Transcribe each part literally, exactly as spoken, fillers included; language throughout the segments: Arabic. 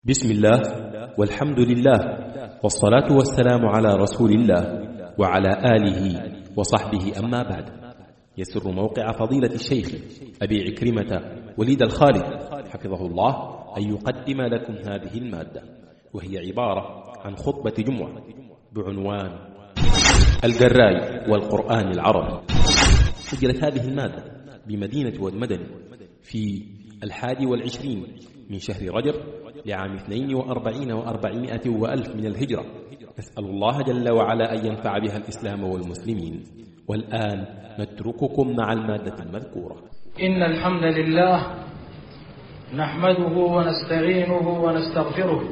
بسم الله والحمد لله والصلاة والسلام على رسول الله وعلى آله وصحبه، أما بعد. يسر موقع فضيلة الشيخ أبي عكرمة وليد الخالد حفظه الله أن يقدم لكم هذه المادة، وهي عبارة عن خطبة جمعة بعنوان القراي والقرآن العربي. سجلت هذه المادة بمدينة والمدني في الحادي والعشرين من شهر رجب لعام اثنين وأربعين وأربعمائة وألف من الهجرة. نسأل الله جل وعلا أن ينفع بها الإسلام والمسلمين. والآن نترككم مع المادة المذكورة. إن الحمد لله نحمده ونستعينه ونستغفره،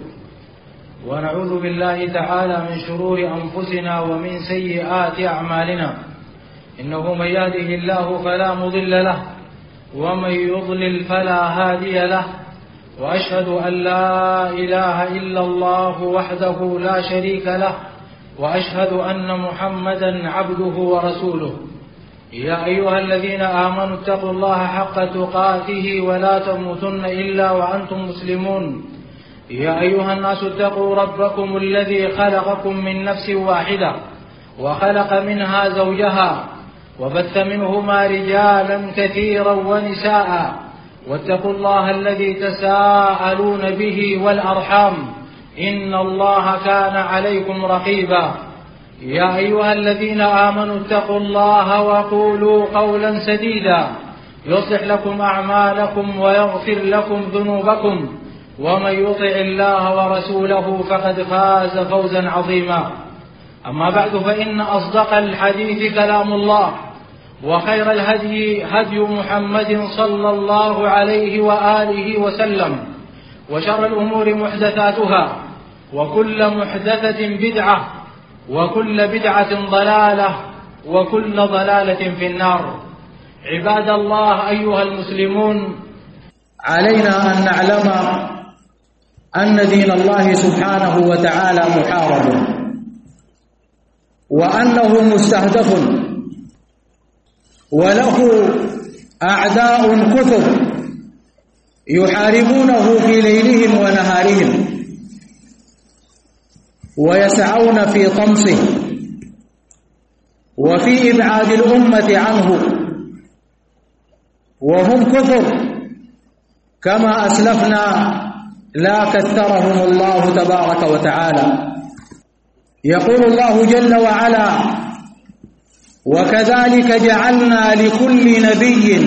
ونعوذ بالله تعالى من شرور أنفسنا ومن سيئات أعمالنا. إنه من يهده الله فلا مضل له، ومن يضلل فلا هادي له، وأشهد أن لا إله إلا الله وحده لا شريك له، وأشهد أن محمدا عبده ورسوله. يا أيها الذين آمنوا اتقوا الله حق تقاته ولا تموتن إلا وأنتم مسلمون. يا أيها الناس اتقوا ربكم الذي خلقكم من نفس واحدة وخلق منها زوجها وبث منهما رجالا كثيرا ونساء، واتقوا الله الذي تساءلون به والأرحام، إن الله كان عليكم رقيبا. يا أيها الذين آمنوا اتقوا الله وقولوا قولا سديدا يصلح لكم أعمالكم ويغفر لكم ذنوبكم، ومن يطع الله ورسوله فقد فاز فوزا عظيما. أما بعد، فإن أصدق الحديث كلام الله، وخير الهدي هدي محمد صلى الله عليه وآله وسلم، وشر الأمور محدثاتها، وكل محدثة بدعة، وكل بدعة ضلالة، وكل ضلالة في النار. عباد الله أيها المسلمون، علينا أن نعلم أن دين الله سبحانه وتعالى محارب، وأنه مستهدف، وله أعداء كثر يحاربونه في ليلهم ونهارهم، ويسعون في طمسه وفي إبعاد الأمة عنه، وهم كثر كما أسلفنا لا كثرهم الله تبارك وتعالى. يقول الله جل وعلا: وكذلك جعلنا لكل نبي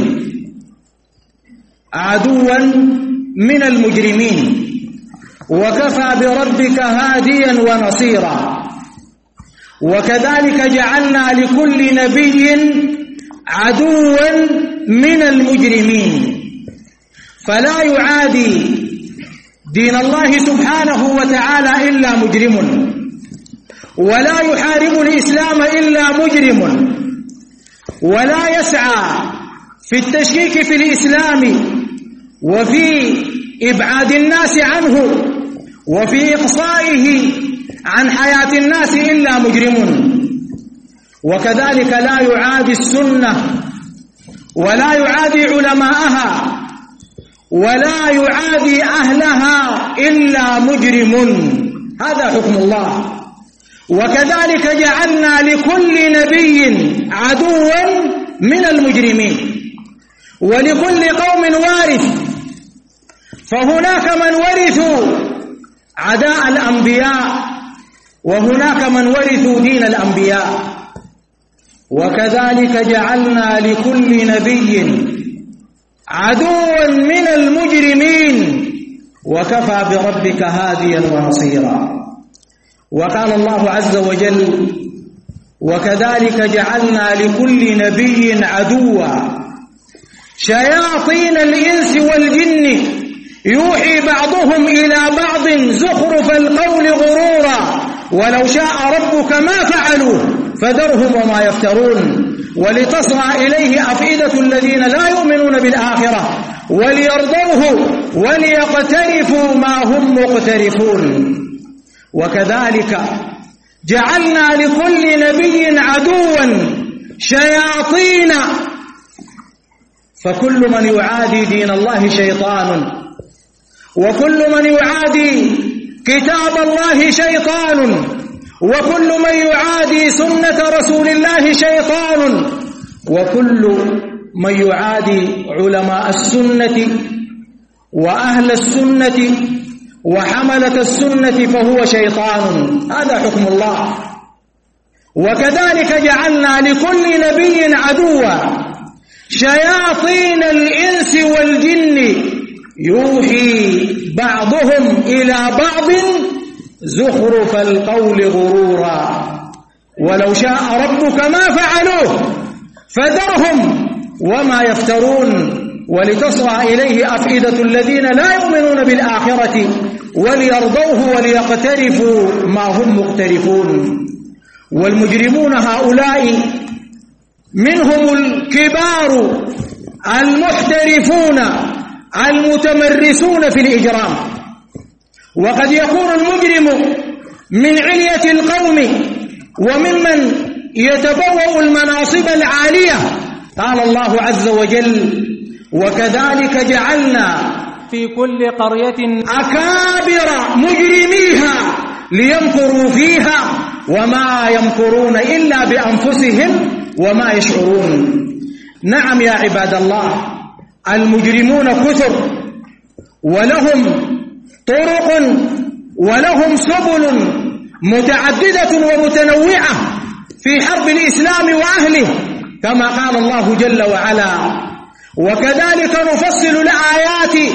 عدوا من المجرمين وكفى بربك هاديا ونصيرا. وكذلك جعلنا لكل نبي عدوا من المجرمين، فلا يعادي دين الله سبحانه وتعالى إلا مجرم، ولا يحارب الإسلام إلا مجرم، ولا يسعى في التشكيك في الإسلام وفي إبعاد الناس عنه وفي إقصائه عن حياة الناس إلا مجرم. وكذلك لا يعادي السنة ولا يعادي علماءها ولا يعادي أهلها إلا مجرم. هذا حكم الله. وكذلك جعلنا لكل نبي عدوا من المجرمين، ولكل قوم وارث، فهناك من ورثوا عداء الأنبياء، وهناك من ورثوا دين الأنبياء. وكذلك جعلنا لكل نبي عدوا من المجرمين وكفى بربك هاديا ونصيرا. وقال الله عز وجل: وكذلك جعلنا لكل نبي عدوا شياطين الإنس والجن يوحي بعضهم إلى بعض زخرف القول غرورا ولو شاء ربك ما فعلوه فذرهم وما يفترون ولتصغى إليه أفئدة الذين لا يؤمنون بالآخرة وليرضوه وليقترفوا ما هم مقترفون. وكذلك جعلنا لكل نبي عدوا شياطين، فكل من يعادي دين الله شيطان، وكل من يعادي كتاب الله شيطان، وكل من يعادي سنة رسول الله شيطان، وكل من يعادي علماء السنة وأهل السنة وحملة السنة فهو شيطان. هذا حكم الله. وكذلك جعلنا لكل نبي عدوا شياطين الإنس والجن يوحي بعضهم إلى بعض زخرف القول غرورا ولو شاء ربك ما فعلوه فذرهم وما يفترون ولتصغى إليه أفئدة الذين لا يؤمنون بالآخرة وليرضوه وليقترفوا ما هم مقترفون. والمجرمون هؤلاء منهم الكبار المحترفون المتمرسون في الإجرام، وقد يكون المجرم من علية القوم وممن يتبوأ المناصب العالية. قال الله عز وجل: وكذلك جعلنا في كل قرية أكابر مجرميها ليمكروا فيها وما يمكرون إلا بأنفسهم وما يشعرون. نعم يا عباد الله، المجرمون كثر ولهم طرق ولهم سبل متعددة ومتنوعة في حرب الإسلام وأهله كما قال الله جل وعلا: وكذلك نفصل الآيات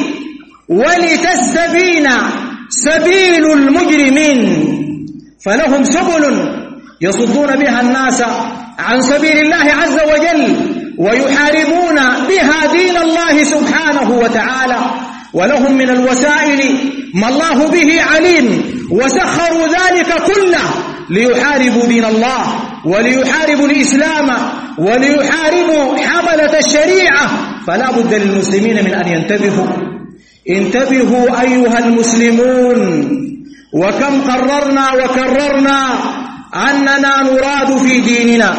ولتستبين سبيل المجرمين. فلهم سبل يصدون بها الناس عن سبيل الله عز وجل ويحاربون بها دين الله سبحانه وتعالى، ولهم من الوسائل ما الله به عليم، وسخروا ذلك كله ليحاربوا دين الله وليحاربوا الإسلام وليحاربوا حملة الشريعة. فلا بد للمسلمين من أن ينتبهوا. انتبهوا أيها المسلمون، وكم قررنا وكررنا أننا نراد في ديننا،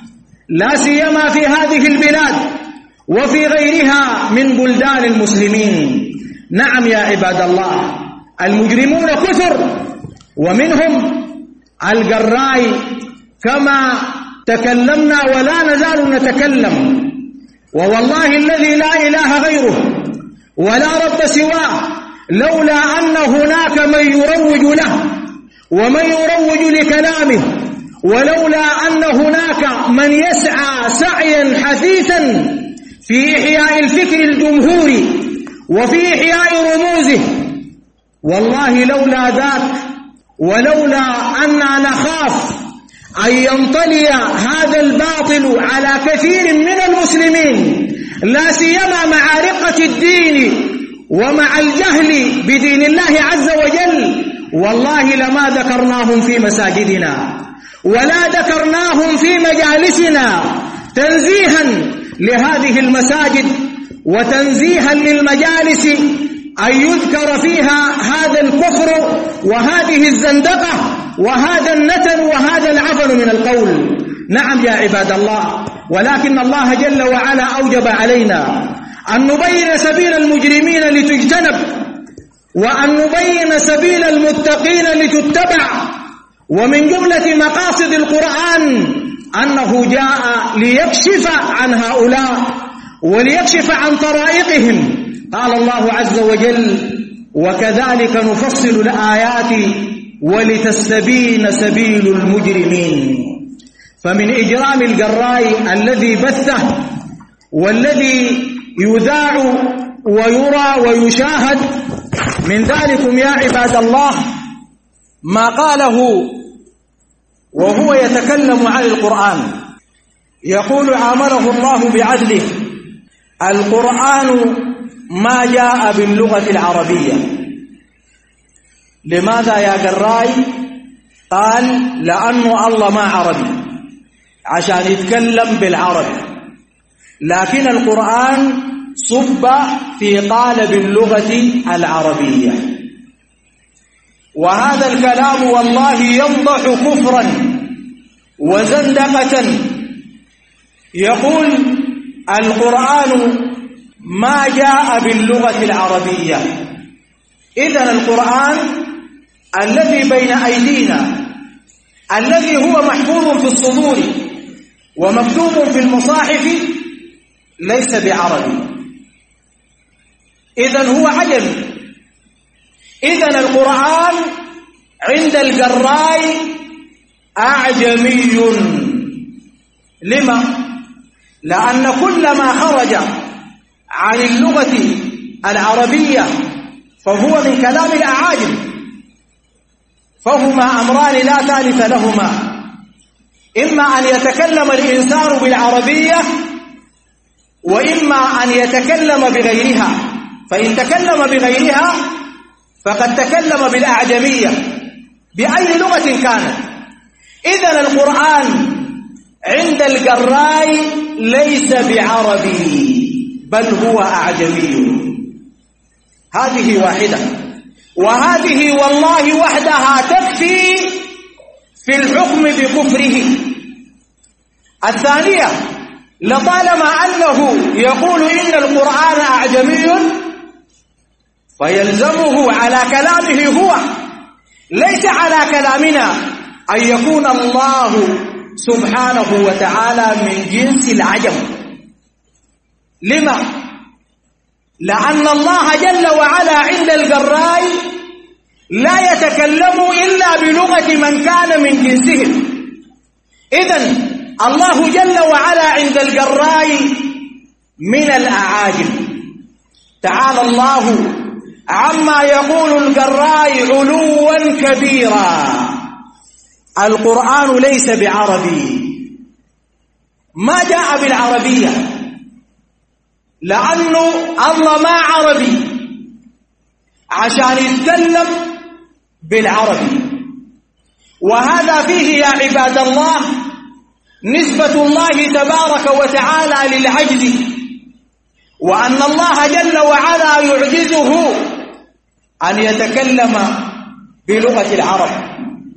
لا سيما في هذه البلاد وفي غيرها من بلدان المسلمين. نعم يا عباد الله، المجرمون كثر، ومنهم الجراي كما تكلمنا ولا نزال نتكلم، ووالله الذي لا إله غيره ولا رب سواه، لولا أن هناك من يروج له ومن يروج لكلامه، ولولا أن هناك من يسعى سعيا حثيثا في إحياء الفكر الجمهوري وفي إحياء رموزه، والله لولا ذاك ولولا أننا نخاف أن ينطلي هذا الباطل على كثير من المسلمين، لا سيما مع رقة الدين ومع الجهل بدين الله عز وجل، والله لما ذكرناهم في مساجدنا ولا ذكرناهم في مجالسنا تنزيها لهذه المساجد وتنزيها للمجالس أن يذكر فيها هذا الكفر وهذه الزندقة وهذا النتن وهذا العفن من القول. نعم يا عباد الله، ولكن الله جل وعلا أوجب علينا أن نبين سبيل المجرمين لتجتنب، وأن نبين سبيل المتقين لتتبع. ومن جملة مقاصد القرآن أنه جاء ليكشف عن هؤلاء وليكشف عن طرائقهم. قال الله عز وجل: وكذلك نفصل الآيات ولتستبين سبيل المجرمين. فمن إجرام الجراي الذي بثه والذي يذاع ويرى ويشاهد من ذلكم يا عباد الله ما قاله وهو يتكلم عن القرآن، يقول: عامله الله بعدله، القرآن ما جاء باللغة العربية. لماذا يا جراي؟ قال: لأنه الله ما عربي عشان يتكلم بالعربي، لكن القرآن صب في قالب اللغة العربية. وهذا الكلام والله ينضح كفرا وزندقة. يقول: القرآن ما جاء باللغة العربية، إذن القرآن الذي بين أيدينا الذي هو محفوظ في الصدور ومكتوب في المصاحف ليس بعربي، إذن هو عجمي. إذن القرآن عند الجراي أعجمي. لما؟ لأن كل ما خرج عن اللغة العربية فهو من كلام الأعاجم، فهما أمران لا ثالث لهما، إما أن يتكلم الإنسان بالعربية وإما أن يتكلم بغيرها، فإن تكلم بغيرها فقد تكلم بالأعجمية بأي لغة كانت. إذن القرآن عند الجراي ليس بعربي بل هو أعجمي. هذه واحدة، وهذه والله وحدها تكفي في الحكم بكفره. الثانية، لطالما أنه يقول إن القرآن أعجمي فيلزمه على كلامه هو ليس على كلامنا أن يكون الله سبحانه وتعالى من جنس العجم. لما؟ لأن الله جل وعلا عند الجراي لا يتكلم إلا بلغة من كان من جنسهم. إذن الله جل وعلا عند الجراي من الأعاجم. تعالى الله عما يقول الجراي علوا كبيرا. القرآن ليس بعربي، ما جاء بالعربية، لأنه الله ما عربي عشان يتكلم بالعربي. وهذا فيه يا عباد الله نسبة الله تبارك وتعالى للعجز، وأن الله جل وعلا يعجزه أن يتكلم بلغة العرب،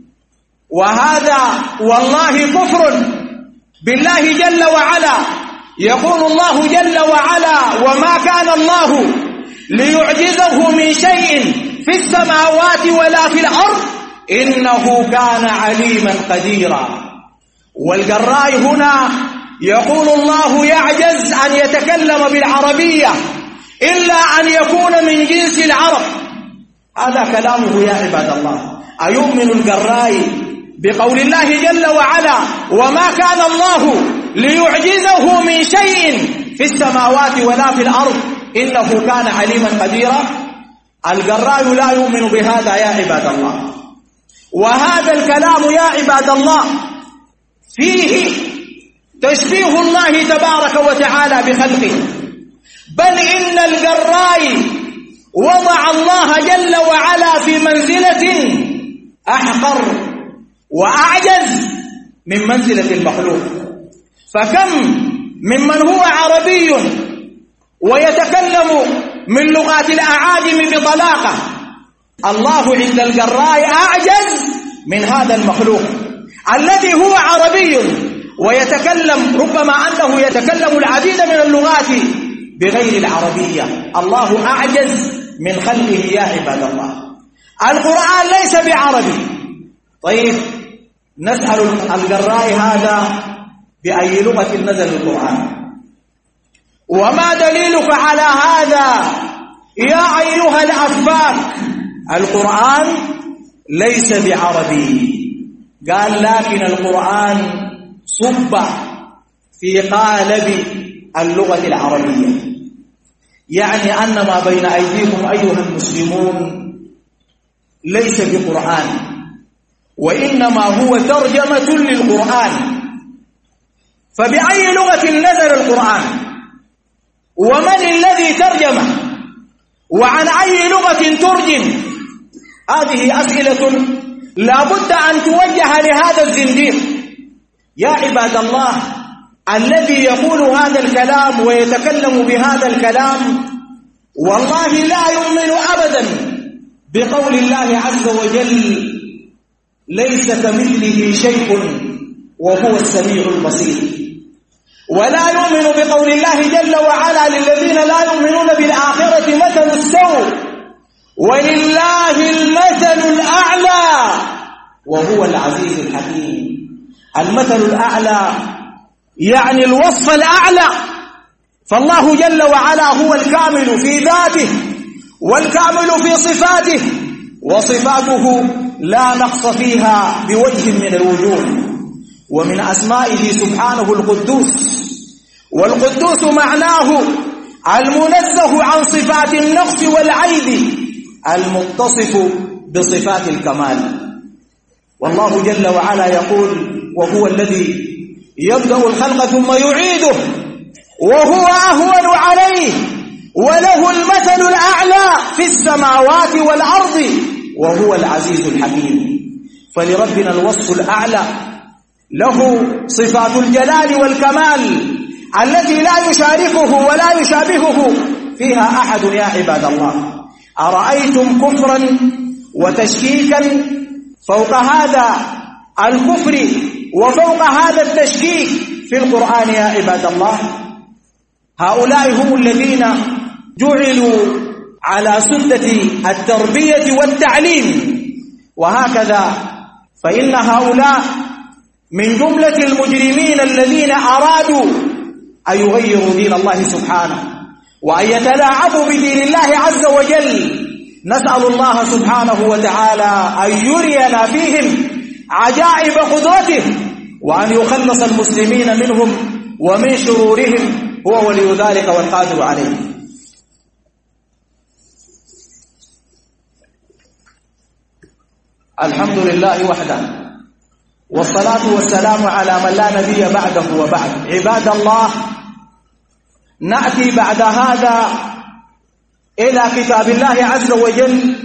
وهذا والله كفر بالله جل وعلا. يقول الله جل وعلا: وما كان الله ليعجزه من شيء في السماوات ولا في الأرض إنه كان عليما قديرا. والجراي هنا يقول الله يعجز أن يتكلم بالعربية إلا أن يكون من جنس العرب. هذا كلامه يا عباد الله. أيؤمن الجراي بقول الله جل وعلا: وما كان الله ليعجزه من شيء في السماوات ولا في الأرض إنه كان عليما قديرا؟ الجراي لا يؤمن بهذا يا عباد الله. وهذا الكلام يا عباد الله فيه تشبيه الله تبارك وتعالى بخلقه، بل إن الجراي وضع الله جل وعلا في منزلة أحقر وأعجز من منزلة المخلوق. فكم ممن هو عربي ويتكلم من لغات الأعاجم بطلاقة، الله عند الجراي أعجز من هذا المخلوق الذي هو عربي ويتكلم ربما أنه يتكلم العديد من اللغات بغير العربية. الله أعجز من خلقه يا عباد الله. القرآن ليس بعربي. طيب نسأل الجراي هذا بأي لغة نزل القرآن؟ وما دليلك على هذا يا أيها الأفاك؟ القرآن ليس بعربي. قال لكن القرآن صب في قالب اللغة العربية، يعني أن ما بين أيديكم أيها المسلمون ليس بقرآن، وإنما هو ترجمة للقرآن. فبأي لغة نزل القرآن؟ ومن الذي ترجمه؟ وعن أي لغة ترجم؟ هذه أسئلة لا بد أن توجه لهذا الزنديق. يا عباد الله، الذي يقول هذا الكلام ويتكلم بهذا الكلام والله لا يؤمن أبدا بقول الله عز وجل: ليس كمثله شيء وهو السميع البصير. ولا يؤمن بقول الله جل وعلا: للذين لا يؤمنون بالآخرة مثل السوء ولله المثل الأعلى وهو العزيز الحكيم. المثل الأعلى يعني الوصف الأعلى، فالله جل وعلا هو الكامل في ذاته والكامل في صفاته، وصفاته لا نقص فيها بوجه من الوجوه. ومن أسمائه سبحانه القدوس، والقدوس معناه المنزه عن صفات النقص والعيب المتصف بصفات الكمال. والله جل وعلا يقول: وهو الذي يبدأ الخلق ثم يعيده وهو أهون عليه وله المثل الأعلى في السماوات والأرض وهو العزيز الحكيم. فلربنا الوصف الأعلى، له صفات الجلال والكمال التي لا يشاركه ولا يشابهه فيها أحد يا عباد الله. أرأيتم كفرا وتشكيكا فوق هذا الكفر وفوق هذا التشكيك في القرآن يا عباد الله؟ هؤلاء هم الذين جعلوا على سدة التربية والتعليم، وهكذا فإن هؤلاء من جملة المجرمين الذين أرادوا أن يغيروا دين الله سبحانه وأن يتلاعبوا بدين الله عز وجل. نسأل الله سبحانه وتعالى أن يرينا فيهم عجائب قدرته وأن يخلص المسلمين منهم ومن شرورهم، هو ولي ذلك والقادر عليه. الحمد لله وحده، والصلاة والسلام على من لا نبي بعده وبعد. عباد الله، نأتي بعد هذا إلى كتاب الله عز وجل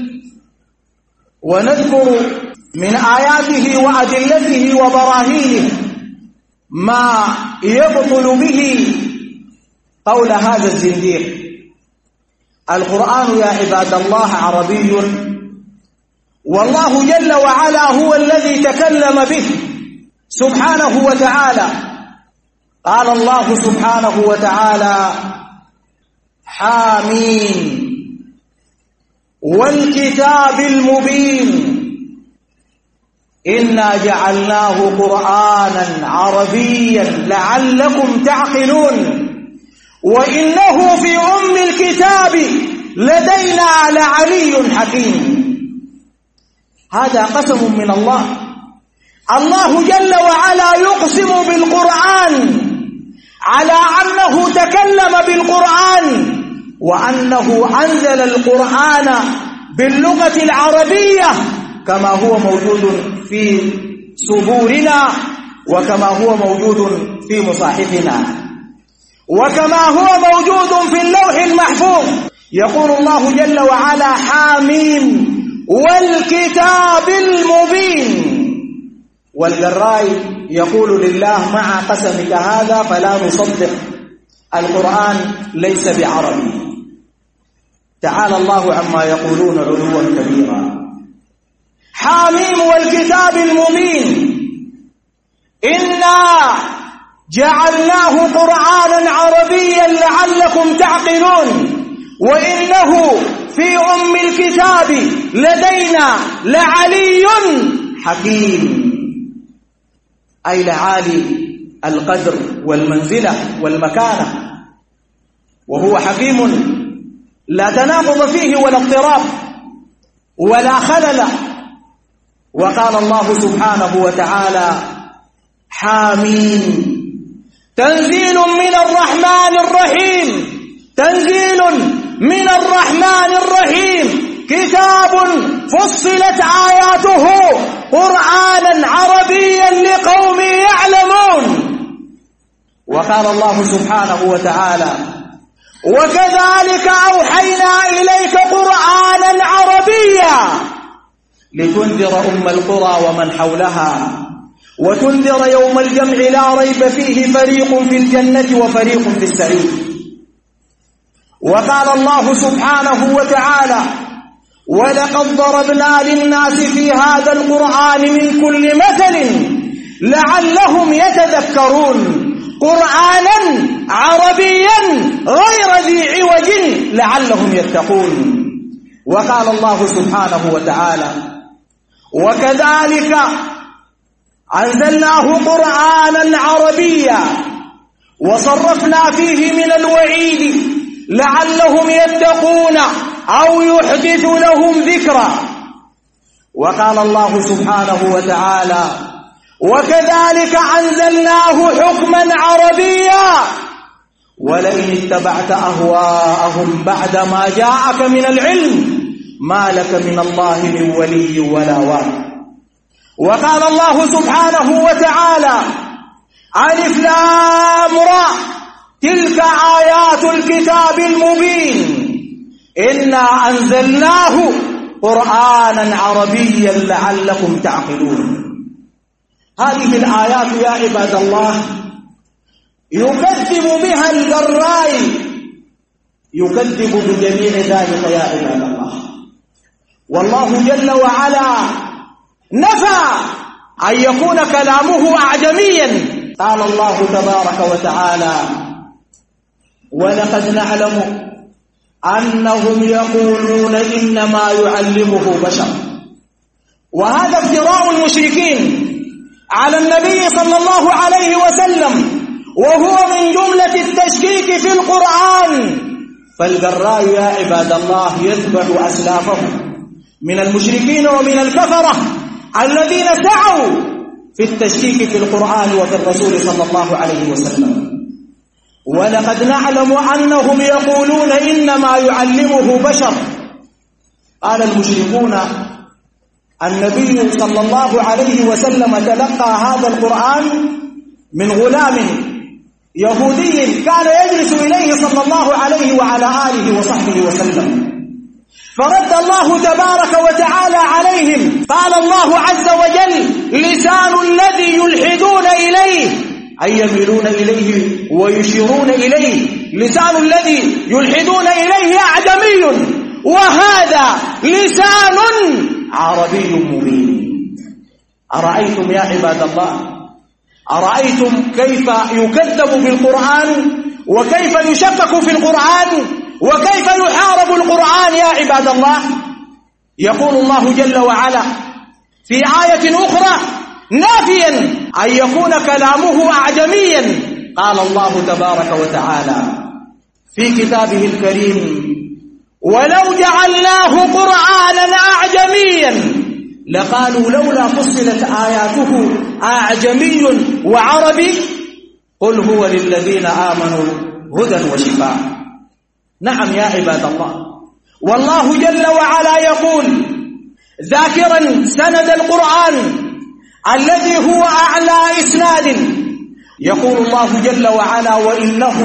ونذكر من آياته وأدلته وبراهينه ما يبطل به قول هذا الزنديق. القرآن يا عباد الله عربي، والله جل وعلا هو الذي تكلم به سبحانه وتعالى. قال الله سبحانه وتعالى: حامين والكتاب المبين إنا جعلناه قرآنا عربيا لعلكم تعقلون وإنه في أم الكتاب لدينا لعلي حكيم. هذا قسم من الله. الله جل وعلا يقسم بالقرآن على أنه تكلم بالقرآن وأنه أنزل القرآن باللغة العربية كما هو موجود في صدورنا وكما هو موجود في مصاحفنا وكما هو موجود في اللوح المحفوظ. يقول الله جل وعلا: حاميم والكتاب المبين. والجراي يقول لله: مع قسمك هذا فلا نصدق، القرآن ليس بعربي. تعالى الله عما يقولون علوا كبيرا. حاميم والكتاب المبين إنا جعلناه قرآنا عربيا لعلكم تعقلون وإنه في أم الكتاب لدينا لعلي حكيم، أي لعالي القدر والمنزلة والمكانة، وهو حكيم لا تناقض فيه ولا اضطراب ولا خلل. وقال الله سبحانه وتعالى: حامين تنزيل من الرحمن الرحيم، تنزيل من الرحمن الرحيم، كتاب فصلت آياته قرآنا عربيا لقوم يعلمون. وقال الله سبحانه وتعالى: وكذلك أوحينا إليك قرآنا عربيا لتنذر أم القرى ومن حولها وتنذر يوم الجمع لا ريب فيه فريق في الجنة وفريق في السعير. وقال الله سبحانه وتعالى: ولقد ضربنا للناس في هذا القرآن من كل مثل لعلهم يتذكرون، قرآنا عربيا غير ذي عوج لعلهم يتقون. وقال الله سبحانه وتعالى: وكذلك أنزلناه قرآنا عربيا وصرفنا فيه من الوعيد لعلهم يتقون أو يحدث لهم ذكرا. وقال الله سبحانه وتعالى: وكذلك أنزلناه حكما عربيا ولئن اتبعت أهواءهم بعد ما جاءك من العلم ما لك من الله من ولي ولا واق. وقال الله سبحانه وتعالى: ألف لام را تلك آيات الكتاب المبين إنا أنزلناه قرآنا عربيا لعلكم تعقلون. هذه الآيات يا عباد الله يكذب بها الجراء، يكذب بجميع ذلك يا عباد الله. والله جل وعلا نفى أن يكون كلامه أعجميا. قال الله تبارك وتعالى: ولقد نعلم أنهم يقولون إنما يعلمه بشر. وهذا افتراء المشركين على النبي صلى الله عليه وسلم، وهو من جملة التشكيك في القرآن. فالجراء يا عباد الله يتبع أسلافهم من المشركين ومن الكفرة الذين سعوا في التشكيك في القرآن وفي الرسول صلى الله عليه وسلم. ولقد نعلم أنهم يقولون إنما يعلمه بشر. قال المشركون: النبي صلى الله عليه وسلم تلقى هذا القرآن من غلام يهودي كان يجلس إليه صلى الله عليه وعلى آله وصحبه وسلم. فرد الله تبارك وتعالى عليهم، قال الله عز وجل: لسان الذي يلحدون إليه، أي يميلون إليه ويشيرون إليه، لسان الذي يلحدون إليه أعجمي وهذا لسان عربي مبين. أرأيتم يا عباد الله، أرأيتم كيف يكذب بالقرآن وكيف يشكك في القرآن وكيف يحارب القرآن يا عباد الله. يقول الله جل وعلا في آية أخرى نافيا أن يكون كلامه أعجميا. قال الله تبارك وتعالى في كتابه الكريم: ولو جعلناه قرآنا أعجميا لقالوا لولا فصلت آياته أعجمي وعربي قل هو للذين آمنوا هدى وشفاء. نعم يا عباد الله، والله جل وعلا يقول ذاكرا سند القرآن الذي هو أعلى إسناد، يقول الله جل وعلا: وإنه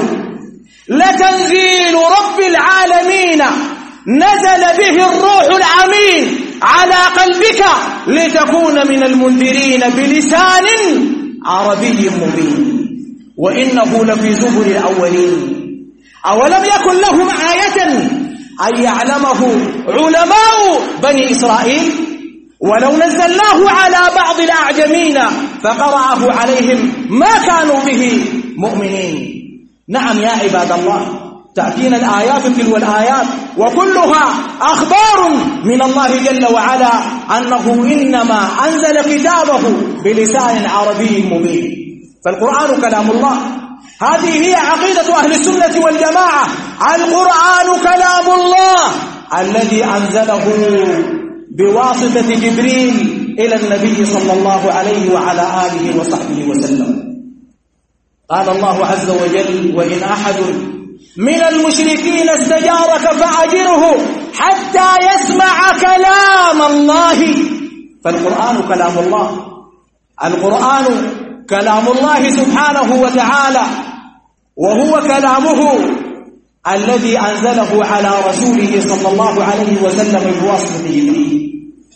لتنزيل رب العالمين نزل به الروح الأمين على قلبك لتكون من المنذرين بلسان عربي مبين وإنه لفي زبر الأولين. أولم يكن لهم آية أن يعلمه علماء بني إسرائيل؟ ولو نزلناه على بعض الأعجمين فقرأه عليهم ما كانوا به مؤمنين. نعم يا عباد الله، تأتينا الآيات تلو الآيات وكلها أخبار من الله جل وعلا أنه إنما أنزل كتابه بلسان عربي مبين. فالقرآن كلام الله، هذه هي عقيدة أهل السنة والجماعة. القرآن كلام الله الذي أنزله بواسطة جبريل إلى النبي صلى الله عليه وعلى آله وصحبه وسلم. قال الله عز وجل: وإن أحد من المشركين استجارك فأجره حتى يسمع كلام الله. فالقرآن كلام الله، القرآن كلام الله سبحانه وتعالى، وهو كلامه الذي أنزله على رسوله صلى الله عليه وسلم بواسطة جبريل.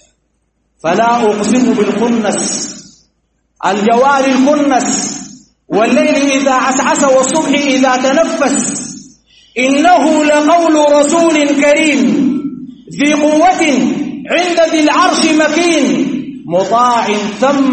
فلا أقسم بالخنس، الجوار الكنس، والليل إذا عسعس والصبح إذا تنفس، إنه لقول رسول كريم ذي قوة عند ذي العرش مكين مطاع ثم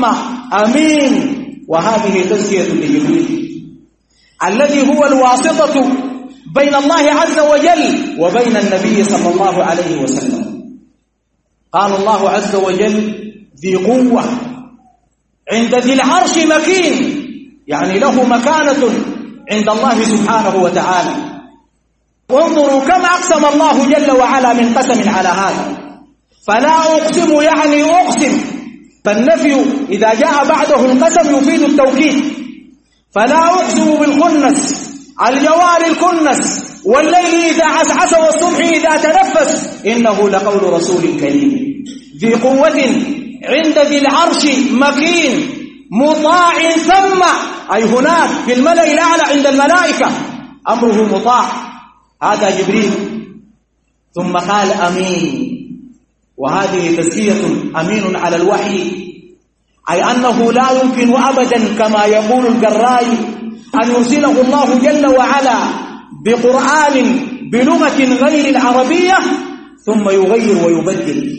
أمين. وهذه تزكية لجبريل الذي هو الواسطة بين الله عز وجل وبين النبي صلى الله عليه وسلم. قال الله عز وجل ذي قوة عند ذي العرش مكين، يعني له مكانة عند الله سبحانه وتعالى. وانظروا كم أقسم الله جل وعلا من قسم على هذا. فلا أقسم يعني أقسم، فالنفي إذا جاء بعده القسم يفيد التوكيد. فلا أقسم بالخنس، الجوار الكنس، والليل إذا عسعس والصبح إذا تنفس، إنه لقول رسول كريم ذي قوة عند ذي العرش مكين مطاع ثم، أي هناك في الملأ الأعلى عند الملائكة أمره مطاع. هذا جبريل. ثم قال أمين، وهذه تزكية أمين على الوحي، أي أنه لا يمكن أبدا كما يقول الجراي أن يرسله الله جل وعلا بقرآن بلغة غير العربية ثم يغير ويبدل.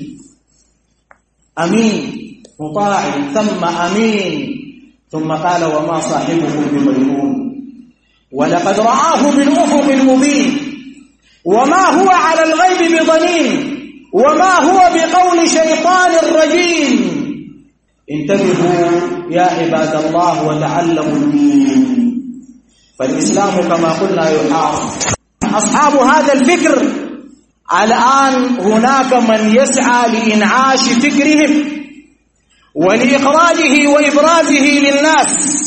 أمين مطاع ثم أمين. ثم قال وما صاحبكم بمجنون ولقد رآه بالأفق المبين وما هو على الغيب بضنين وما هو بقول شيطان رجيم. انتبهوا يا عباد الله وتعلموا الدين، فالإسلام كما قلنا يحارب أصحاب هذا الفكر. الآن هناك من يسعى لإنعاش فكرهم ولإخراجه وإبرازه للناس.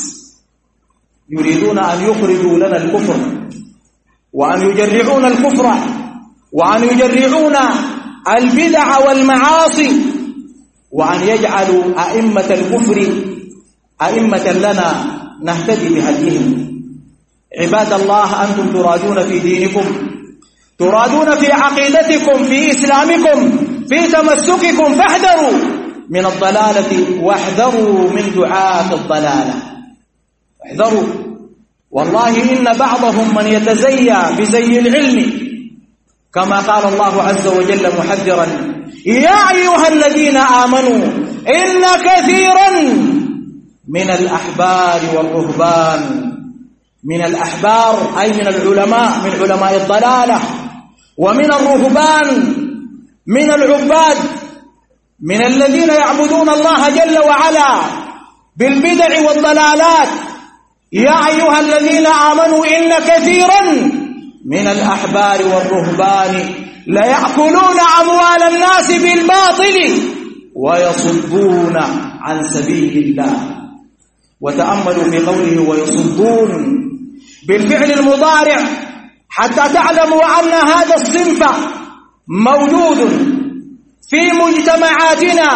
يريدون أن يخرجوا لنا الكفر وأن يجرعون الكفر وأن يجرعون البدع والمعاصي وأن يجعلوا أئمة الكفر أئمة لنا نهتدي بهديهم. عباد الله، أنتم ترادون في دينكم، ترادون في عقيدتكم، في إسلامكم، في تمسككم، فاحذروا من الضلالة واحذروا من دعاة الضلالة. احذروا، والله إن بعضهم من يتزيى بزي العلم كما قال الله عز وجل محذرا يا أيها الذين آمنوا إن كثيرا من الأحبار والرهبان، من الأحبار أي من العلماء، من علماء الضلالة، ومن الرهبان من العباد، من الذين يعبدون الله جل وعلا بالبدع والضلالات. يا أيها الذين آمنوا إن كثيرا من الأحبار والرهبان ليأكلون أموال الناس بالباطل ويصدون عن سبيل الله. وتأملوا في قوله ويصدون بالفعل المضارع حتى تعلموا أن هذا الصنف موجود في مجتمعاتنا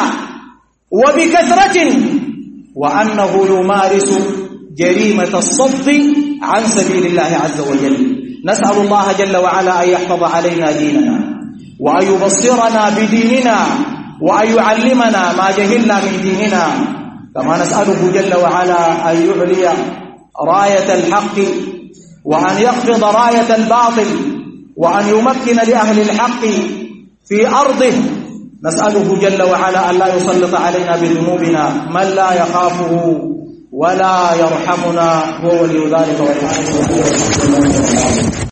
وبكثرة، وأنه يمارس جريمة الصد عن سبيل الله عز وجل. نسأل الله جل وعلا أن يحفظ علينا ديننا وأن يبصرنا بديننا وأن يعلمنا ما جهلنا من ديننا، كما نسأله جل وعلا أن يعلي راية الحق وأن يخفض راية الباطل وأن يمكن لأهل الحق في أرضه. نسأله جل وعلا أن لا يسلط علينا بذنوبنا من لا يخافه ولا يرحمنا، هو ولي ذلك والحمد لله.